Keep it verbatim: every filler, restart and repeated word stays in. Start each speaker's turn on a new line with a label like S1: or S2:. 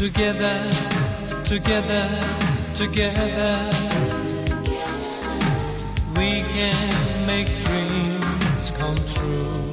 S1: Together, together, together, we can make dreams come true.